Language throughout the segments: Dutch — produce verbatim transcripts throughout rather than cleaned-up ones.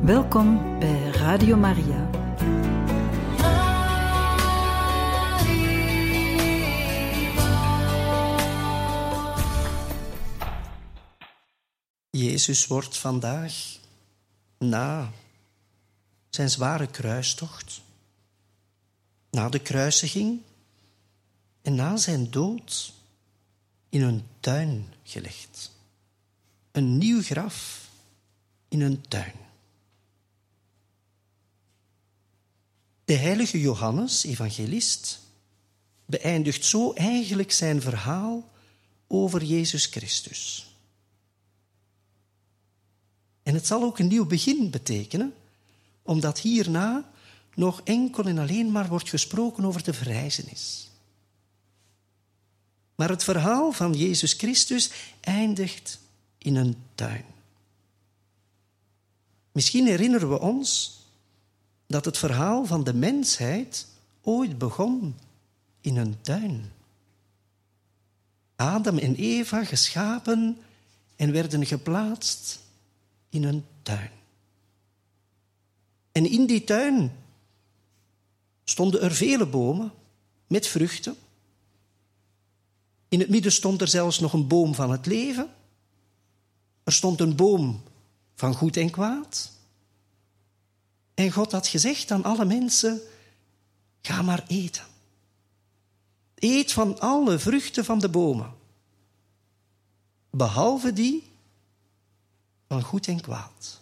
Welkom bij Radio Maria. Jezus wordt vandaag, na zijn zware kruistocht, na de kruisiging en na zijn dood, in een tuin gelegd. Een nieuw graf in een tuin. De heilige Johannes, evangelist, beëindigt zo eigenlijk zijn verhaal over Jezus Christus. En het zal ook een nieuw begin betekenen, omdat hierna nog enkel en alleen maar wordt gesproken over de verrijzenis. Maar het verhaal van Jezus Christus eindigt in een tuin. Misschien herinneren we ons dat het verhaal van de mensheid ooit begon in een tuin. Adam en Eva geschapen en werden geplaatst in een tuin. En in die tuin stonden er vele bomen met vruchten. In het midden stond er zelfs nog een boom van het leven. Er stond een boom van goed en kwaad. En God had gezegd aan alle mensen, ga maar eten. Eet van alle vruchten van de bomen. Behalve die van goed en kwaad.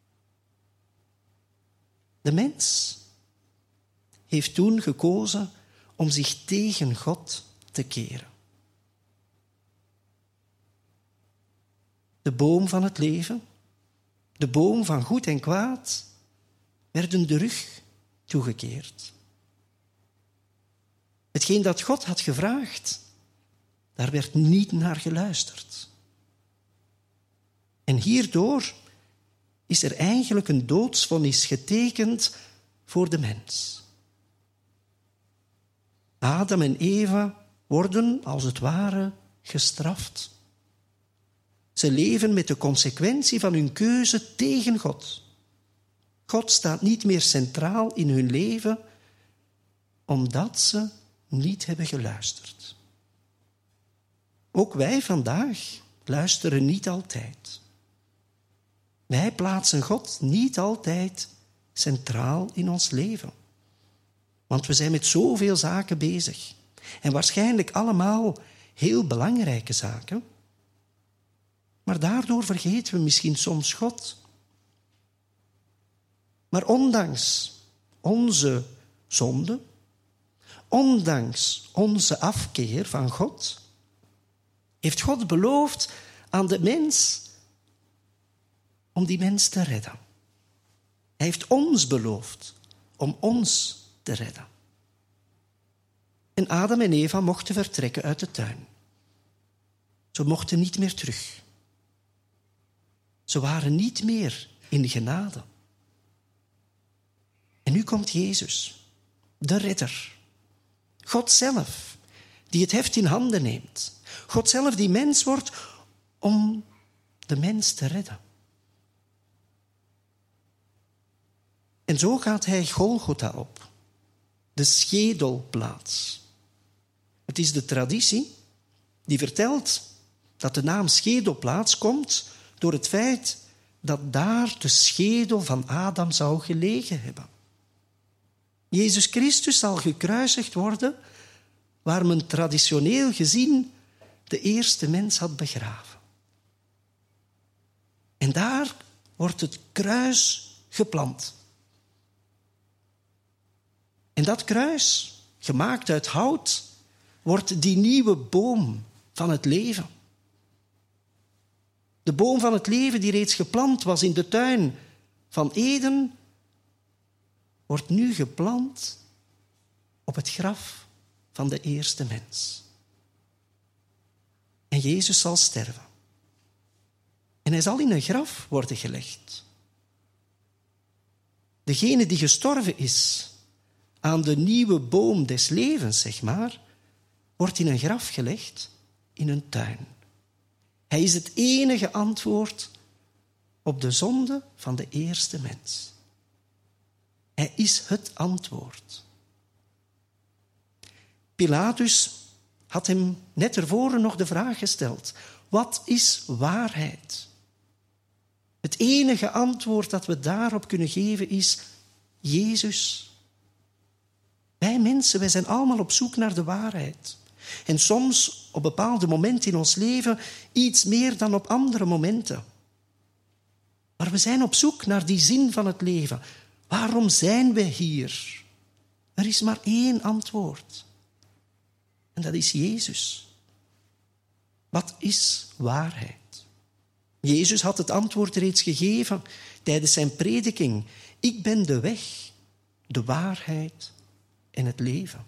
De mens heeft toen gekozen om zich tegen God te keren. De boom van het leven, de boom van goed en kwaad, werden de rug toegekeerd. Hetgeen dat God had gevraagd, daar werd niet naar geluisterd. En hierdoor is er eigenlijk een doodsvonnis getekend voor de mens. Adam en Eva worden, als het ware, gestraft. Ze leven met de consequentie van hun keuze tegen God. God staat niet meer centraal in hun leven, omdat ze niet hebben geluisterd. Ook wij vandaag luisteren niet altijd. Wij plaatsen God niet altijd centraal in ons leven. Want we zijn met zoveel zaken bezig. En waarschijnlijk allemaal heel belangrijke zaken. Maar daardoor vergeten we misschien soms God. Maar ondanks onze zonde, ondanks onze afkeer van God, heeft God beloofd aan de mens om die mens te redden. Hij heeft ons beloofd om ons te redden. En Adam en Eva mochten vertrekken uit de tuin. Ze mochten niet meer terug. Ze waren niet meer in genade. En nu komt Jezus, de redder. God zelf, die het heft in handen neemt. God zelf die mens wordt om de mens te redden. En zo gaat hij Golgotha op, de schedelplaats. Het is de traditie die vertelt dat de naam schedelplaats komt door het feit dat daar de schedel van Adam zou gelegen hebben. Jezus Christus zal gekruisigd worden waar men traditioneel gezien de eerste mens had begraven. En daar wordt het kruis geplant. En dat kruis, gemaakt uit hout, wordt die nieuwe boom van het leven. De boom van het leven die reeds geplant was in de tuin van Eden, wordt nu geplant op het graf van de eerste mens. En Jezus zal sterven. En hij zal in een graf worden gelegd. Degene die gestorven is aan de nieuwe boom des levens, zeg maar, wordt in een graf gelegd in een tuin. Hij is het enige antwoord op de zonde van de eerste mens. Hij is het antwoord. Pilatus had hem net ervoor nog de vraag gesteld: wat is waarheid? Het enige antwoord dat we daarop kunnen geven is Jezus. Wij mensen, wij zijn allemaal op zoek naar de waarheid. En soms op bepaalde momenten in ons leven iets meer dan op andere momenten. Maar we zijn op zoek naar die zin van het leven. Waarom zijn we hier? Er is maar één antwoord. En dat is Jezus. Wat is waarheid? Jezus had het antwoord reeds gegeven tijdens zijn prediking. Ik ben de weg, de waarheid en het leven.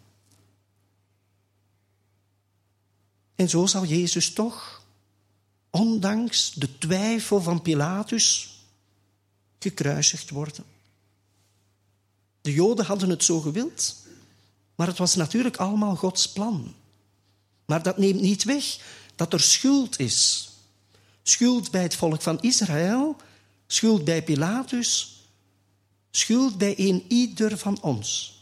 En zo zal Jezus toch, ondanks de twijfel van Pilatus, gekruisigd worden. De Joden hadden het zo gewild, maar het was natuurlijk allemaal Gods plan. Maar dat neemt niet weg dat er schuld is. Schuld bij het volk van Israël, schuld bij Pilatus, schuld bij een ieder van ons.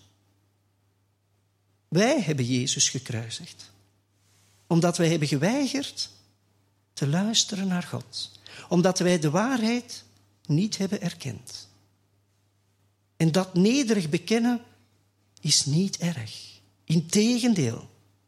Wij hebben Jezus gekruisigd, omdat wij hebben geweigerd te luisteren naar God, omdat wij de waarheid niet hebben erkend. En dat nederig bekennen is niet erg. Integendeel.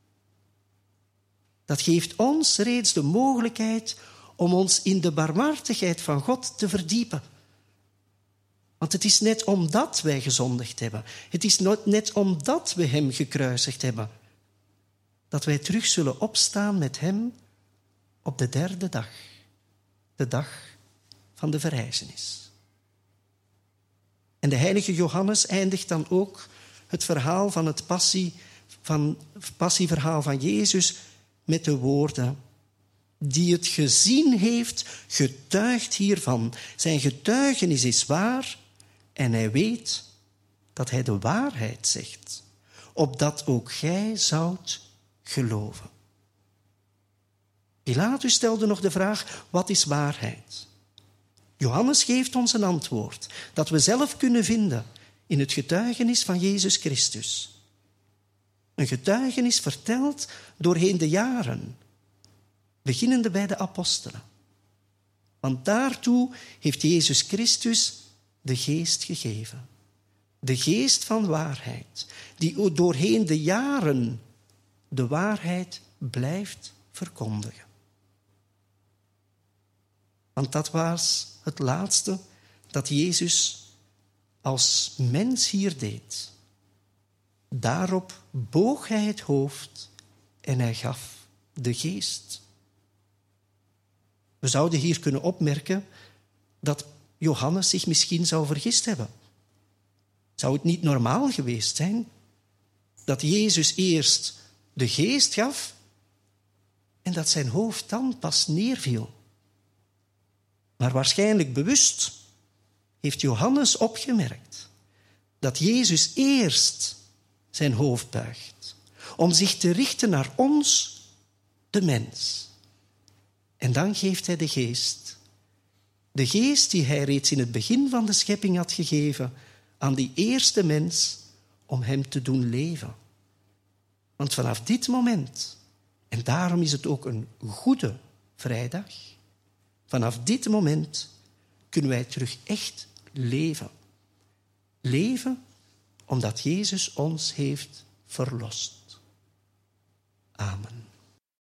Dat geeft ons reeds de mogelijkheid om ons in de barmhartigheid van God te verdiepen. Want het is net omdat wij gezondigd hebben, het is net omdat we hem gekruisigd hebben, dat wij terug zullen opstaan met hem op de derde dag, de dag van de verrijzenis. En de heilige Johannes eindigt dan ook het verhaal van het passie, van, passieverhaal van Jezus met de woorden: die het gezien heeft, getuigt hiervan. Zijn getuigenis is waar en hij weet dat hij de waarheid zegt, opdat ook gij zoudt geloven. Pilatus stelde nog de vraag: wat is waarheid? Johannes geeft ons een antwoord dat we zelf kunnen vinden in het getuigenis van Jezus Christus. Een getuigenis verteld doorheen de jaren, beginnende bij de apostelen. Want daartoe heeft Jezus Christus de geest gegeven. De geest van waarheid, die doorheen de jaren de waarheid blijft verkondigen. Want dat was het laatste dat Jezus als mens hier deed. Daarop boog hij het hoofd en hij gaf de geest. We zouden hier kunnen opmerken dat Johannes zich misschien zou vergist hebben. Zou het niet normaal geweest zijn dat Jezus eerst de geest gaf en dat zijn hoofd dan pas neerviel? Maar waarschijnlijk bewust heeft Johannes opgemerkt dat Jezus eerst zijn hoofd buigt om zich te richten naar ons, de mens. En dan geeft hij de geest. De geest die hij reeds in het begin van de schepping had gegeven aan die eerste mens om hem te doen leven. Want vanaf dit moment, en daarom is het ook een goede vrijdag, vanaf dit moment kunnen wij terug echt leven. Leven omdat Jezus ons heeft verlost. Amen.